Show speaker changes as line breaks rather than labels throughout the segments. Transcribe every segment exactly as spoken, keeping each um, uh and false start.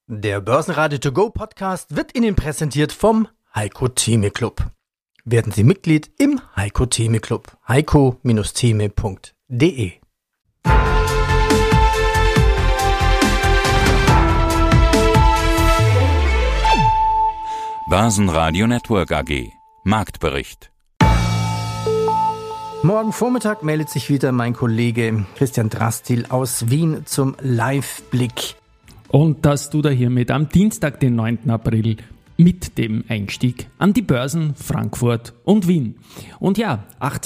Der Börsenradio To Go Podcast wird Ihnen präsentiert vom Heiko Theme Club. Werden Sie Mitglied im Heiko Theme Club. heiko Theme punkt de.
Börsenradio Network A G. Marktbericht.
Morgen Vormittag meldet sich wieder mein Kollege Christian Drastil aus Wien zum Live-Blick.
Und das tut er hiermit am Dienstag, den neunten April, mit dem Einstieg an die Börsen Frankfurt und Wien. Und ja,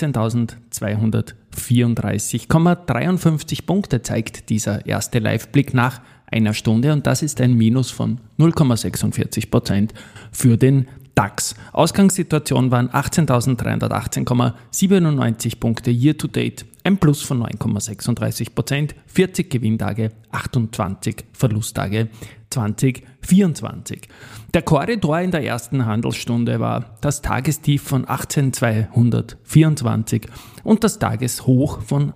achtzehntausendzweihundertvierunddreißig Komma dreiundfünfzig Punkte zeigt dieser erste Live-Blick nach einer Stunde und das ist ein Minus von null Komma sechsundvierzig Prozent für den DAX. Ausgangssituation waren achtzehntausenddreihundertachtzehn Komma siebenundneunzig Punkte year-to-date, ein Plus von neun Komma sechsunddreißig Prozent, vierzig Gewinntage, achtundzwanzig Verlusttage zwanzig vierundzwanzig. Der Korridor in der ersten Handelsstunde war das Tagestief von achtzehntausendzweihundertvierundzwanzig und das Tageshoch von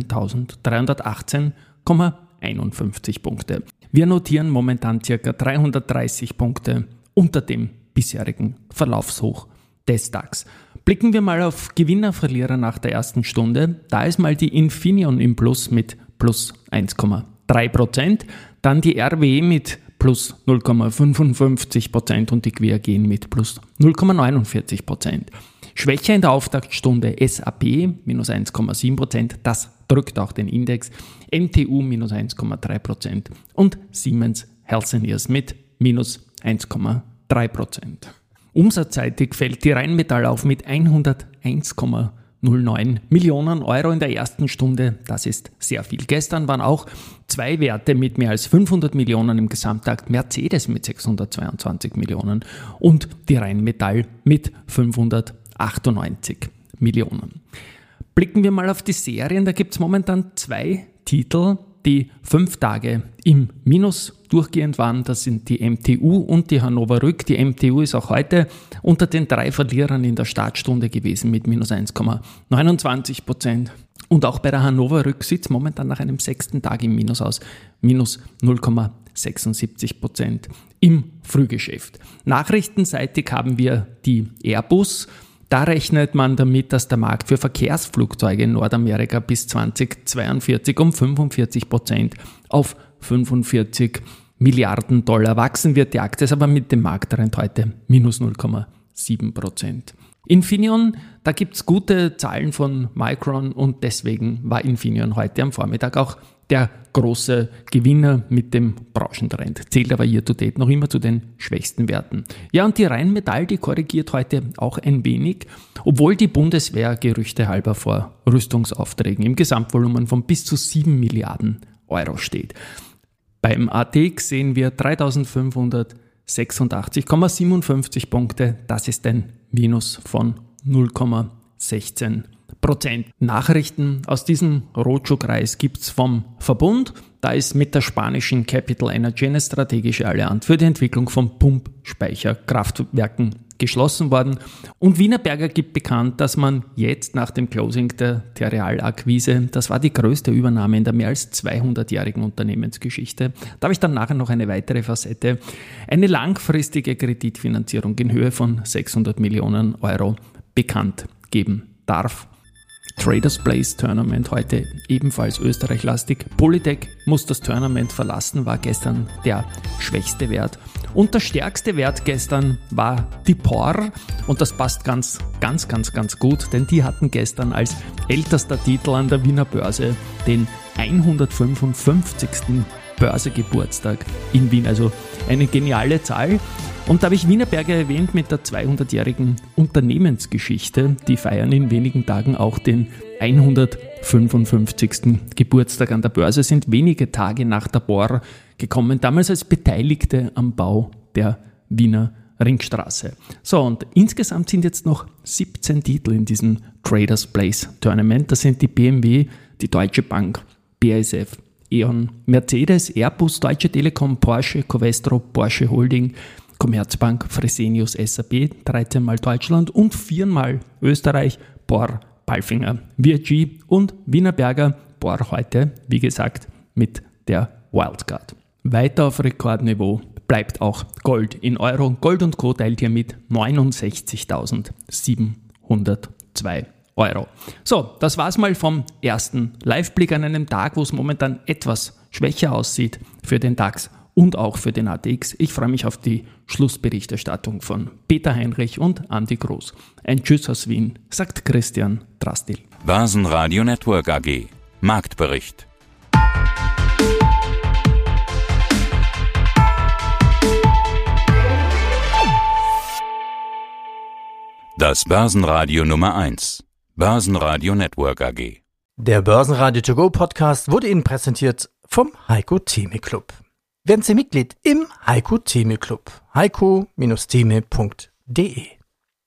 achtzehntausenddreihundertachtzehn Komma einundfünfzig Punkte. Wir notieren momentan ca. dreihundertdreißig Punkte unter dem bisherigen Verlaufshoch des DAX. Blicken wir mal auf Gewinner, Verlierer nach der ersten Stunde. Da ist mal die Infineon im Plus mit plus eins Komma drei Prozent, dann die R W E mit plus null Komma fünfundfünfzig Prozent und die Q A G mit plus null Komma neunundvierzig Prozent. Schwächer in der Auftaktstunde S A P minus eins Komma sieben Prozent, das drückt auch den Index, M T U minus eins Komma drei Prozent und Siemens Healthineers mit minus eins Komma drei Prozent. Umsatzseitig fällt die Rheinmetall auf mit hunderteins Komma null neun Millionen Euro in der ersten Stunde. Das ist sehr viel. Gestern waren auch zwei Werte mit mehr als fünfhundert Millionen im Gesamtakt. Mercedes mit sechshundertzweiundzwanzig Millionen und die Rheinmetall mit fünfhundertachtundneunzig Millionen. Blicken wir mal auf die Serien. Da gibt es momentan zwei Titel, die fünf Tage im Minus durchgehend waren. Das sind die M T U und die Hannover Rück. Die M T U ist auch heute unter den drei Verlierern in der Startstunde gewesen mit minus eins Komma neunundzwanzig Prozent. Und auch bei der Hannover Rück sieht es momentan nach einem sechsten Tag im Minus aus, minus null Komma sechsundsiebzig Prozent im Frühgeschäft. Nachrichtenseitig haben wir die Airbus. Da rechnet man damit, dass der Markt für Verkehrsflugzeuge in Nordamerika bis zweitausendzweiundvierzig um fünfundvierzig Prozent auf fünfundvierzig Milliarden Dollar wachsen wird. Die Aktie ist aber mit dem Markttrend heute minus null Komma sieben Prozent. Infineon, da gibt es gute Zahlen von Micron und deswegen war Infineon heute am Vormittag auch der große Gewinner mit dem Branchentrend. Zählt aber year-to-date noch immer zu den schwächsten Werten. Ja, und die Rheinmetall, die korrigiert heute auch ein wenig, obwohl die Bundeswehr gerüchte halber vor Rüstungsaufträgen im Gesamtvolumen von bis zu sieben Milliarden Euro steht. Beim A T X sehen wir dreitausendfünfhundertsechsundachtzig Komma siebenundfünfzig Punkte. Das ist ein Minus von null Komma sechzehn Prozent. Nachrichten aus diesem Roadshow-Kreis gibt es vom Verbund. Da ist mit der spanischen Capital Energy eine strategische Allianz für die Entwicklung von Pumpspeicherkraftwerken geschlossen worden. Und Wienerberger gibt bekannt, dass man jetzt nach dem Closing der Terreal-Akquise, das war die größte Übernahme in der mehr als zweihundertjährigen Unternehmensgeschichte, da habe ich dann nachher noch eine weitere Facette, eine langfristige Kreditfinanzierung in Höhe von sechshundert Millionen Euro bekannt geben darf. Traders Place Tournament heute ebenfalls österreichlastig. Polytech muss das Tournament verlassen, war gestern der schwächste Wert. Und der stärkste Wert gestern war die P O R. Und das passt ganz, ganz, ganz, ganz gut, denn die hatten gestern als ältester Titel an der Wiener Börse den hundertfünfundfünfzigsten Börsegeburtstag in Wien. Also eine geniale Zahl. Und da habe ich Wienerberger erwähnt mit der zweihundertjährigen Unternehmensgeschichte. Die feiern in wenigen Tagen auch den hundertfünfundfünfzigsten Geburtstag an der Börse, sind wenige Tage nach der P O R gekommen, damals als Beteiligte am Bau der Wiener Ringstraße. So, und insgesamt sind jetzt noch siebzehn Titel in diesem Traders Place Tournament. Das sind die B M W, die Deutsche Bank, B A S F, E.ON, Mercedes, Airbus, Deutsche Telekom, Porsche, Covestro, Porsche Holding, Commerzbank, Fresenius, S A P, dreizehn Mal Deutschland und viermal Österreich, P O R, Palfinger, V I G und Wienerberger. P O R heute, wie gesagt, mit der Wildcard. Weiter auf Rekordniveau bleibt auch Gold in Euro. Gold und Co. teilt hier mit neunundsechzigtausendsiebenhundertzwei Euro. So, das war's mal vom ersten Live-Blick an einem Tag, wo es momentan etwas schwächer aussieht für den DAX und auch für den A T X. Ich freue mich auf die Schlussberichterstattung von Peter Heinrich und Andi Groß. Ein Tschüss aus Wien, sagt Christian Drastil.
Börsenradio Network A G. Marktbericht. Das Börsenradio Nummer eins. Börsenradio Network A G.
Der Börsenradio To Go Podcast wurde Ihnen präsentiert vom Heiko Theme Club. Werden Sie Mitglied im Heiko Theme Club. heiko Bindestrich theme punkt de